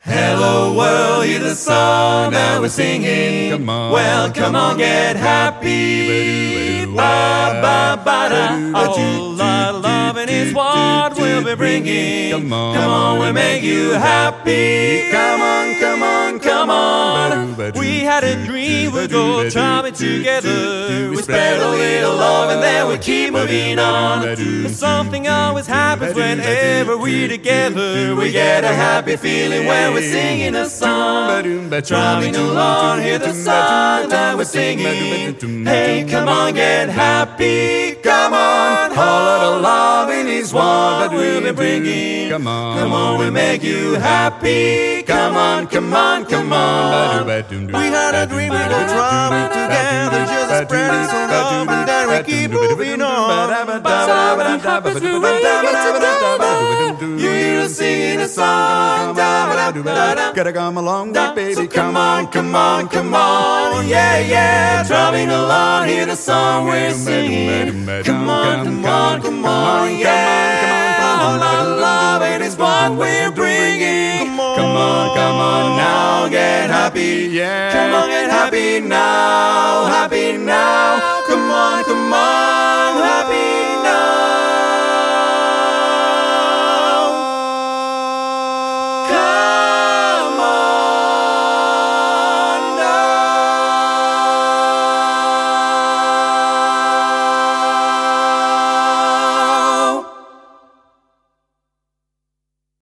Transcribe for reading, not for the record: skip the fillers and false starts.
Hello world, hear the song that we're singing. Come on. Well, come on, get happy. Ba ba ba da. A whole lot of loving is what we'll be bringing. Come on. Come on, we'll make you happy. Come on, come on, come on. We had a dream we'd go traveling together. We spread a little love and then we keep moving on. But something always happens whenever we're together. We get a happy feeling when we're singing a song. Traveling along, hear the song that we're singing. Hey, come on, get happy. Come on, all of the loving is what we'll be bringing. Come on, we'll make you happy. Come on, come on, come on. We had a dream we'd go traveling together, just spreading some love and then we keep moving on. You hear us singing a song. Gotta come along, baby. So come on, come on, come on. Yeah, yeah. Traveling along, hear the song we're singing. Come on, come on, come on. Yeah. All our love, it is what we're bringing. Come on now, get happy. Yeah. Come on, get happy now, happy now. Come on, come on.